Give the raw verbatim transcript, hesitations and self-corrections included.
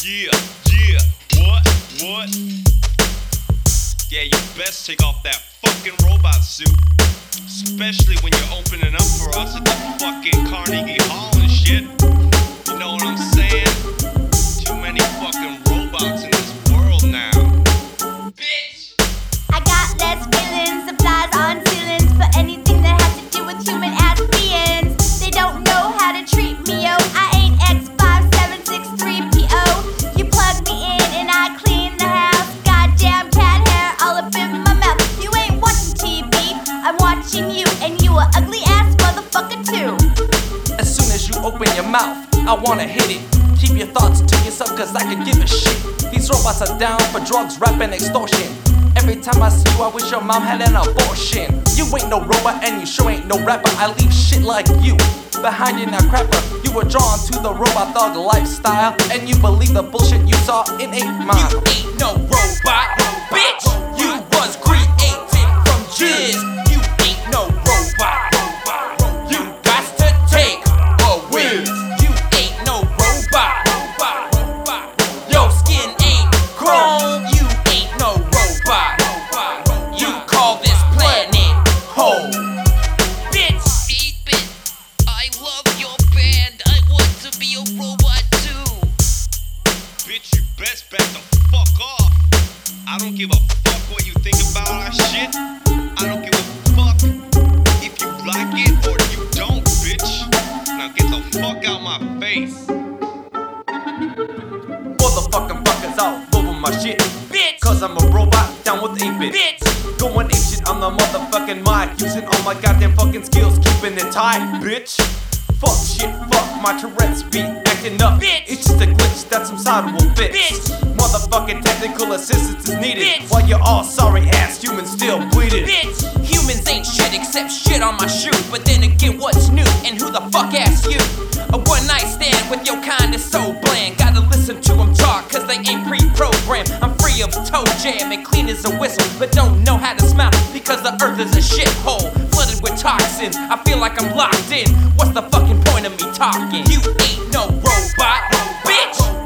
Yeah, yeah, what, what? Yeah, you best take off that fucking robot suit. Especially when you're opening up for us at the fucking Carnegie Hall and shit. You know what I'm saying? Too many fucking robots in this world now. Bitch! I got less feelings, supplies on ceilings for anything that has to do with human ass beings. They don't know how to treat me, oh. I ain't X five seven six three P O. You plug me in and I clean the house. Goddamn cat hair all up in my mouth. You ain't watching T V, I'm watching you, and you a ugly ass motherfucker too. As soon as you open your mouth, I wanna hit it. Keep your thoughts to yourself, cause I can give a shit. These robots are down for drugs, rap, and extortion. Every time I see you, I wish your mom had an abortion. You ain't no robot and you sure ain't no rapper. I leave shit like you behind you now, crapper. You were drawn to the robot thug lifestyle, and you believe the bullshit you saw in eight mile. You ain't no robot, bitch. You was created from jizz. You ain't no robot. You got to take a whiz. You ain't no robot. Your skin ain't chrome. You ain't no robot. You call this planet home, bitch. Beat it. I love your band. I want to be a robot too. Bitch, you best back the fuck off. I don't give a fuck what you think about our shit. I don't give a fuck if you like it or you don't, bitch. Now get the fuck out my face. Motherfucking fuckers all over my shit. Bitch. Cause I'm a robot down with eight bit. Bitch. Going ape shit on the motherfucking mic. Using all my goddamn fucking skills, keeping it tight, bitch. Fuck shit, fuck my Tourette's be acting up. Bitch. It's just a glitch that some side will fix. Bitch. Motherfucking technical assistance is needed. Bitch. While you're all sorry ass humans still bleeding. Bitch, humans ain't shit except shit on my shoe. But then again, what's new? And who the fuck asked you? A one night stand with your kind is so bland. Gotta listen to them talk, cause they ain't pre-programmed. I'm free of toe jam and clean as a whistle, but don't know how to smile because the earth is a shithole, flooded with toxins. I feel like I'm locked in. What's the fucking point of me talking? You ain't no robot, bitch.